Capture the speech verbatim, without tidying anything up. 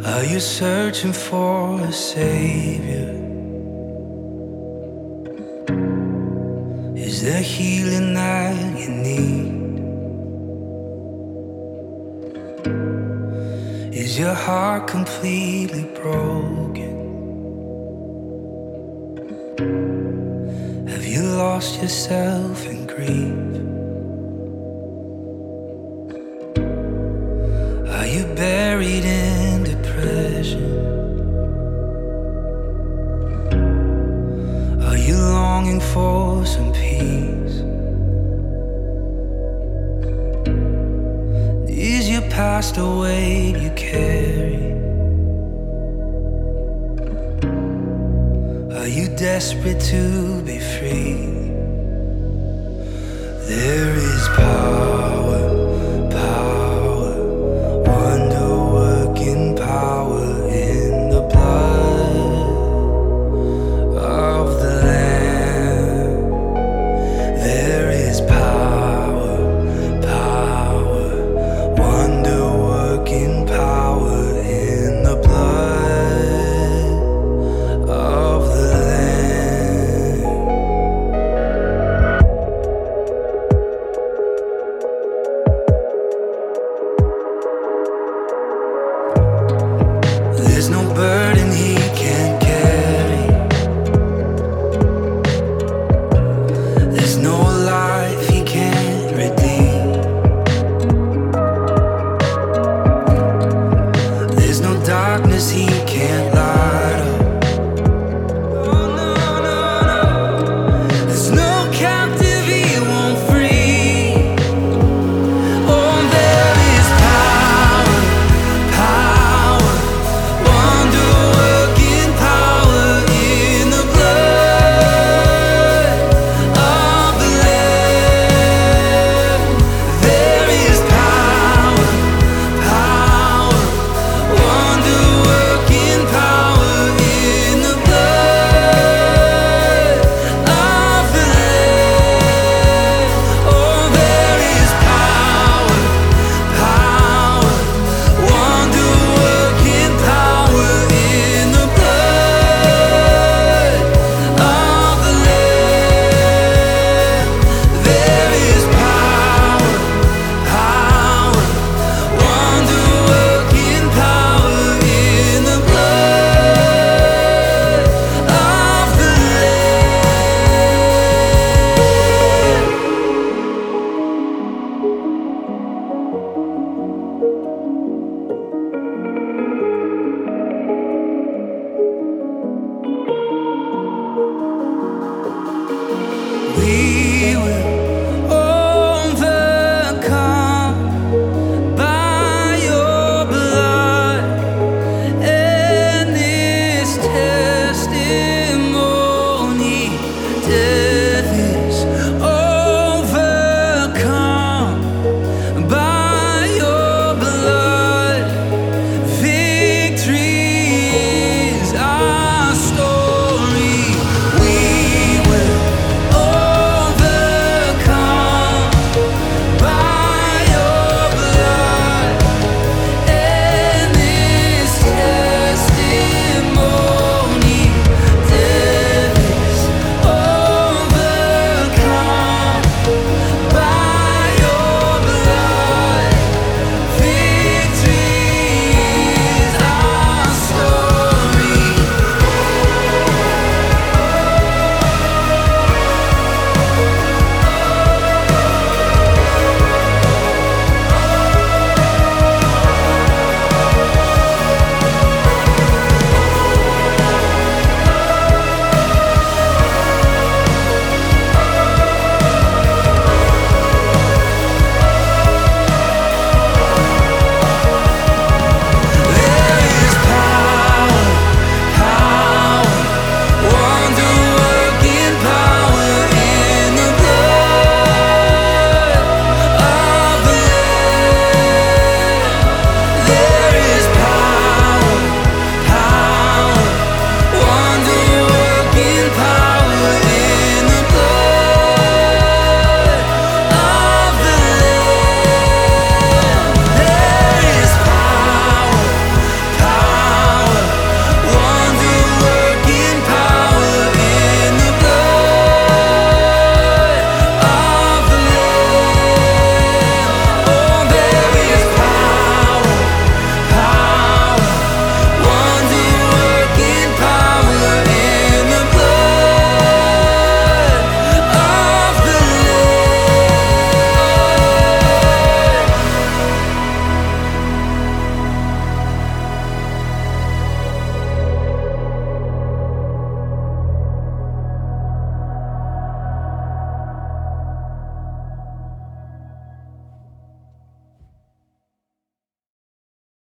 Are you searching for a savior? Is there healing that you need? Is your heart completely broken? Have you lost yourself in grief? Are you buried in depression? Are you longing for some peace? Is your past a weight you carry? Are you desperate to be free? There is power, power, wonder-working power in the blood of the Lamb. There is power, power, wonder-working power in the blood of the Lamb. There's no burden he can't carry. There's no life he can't redeem. There's no darkness he can't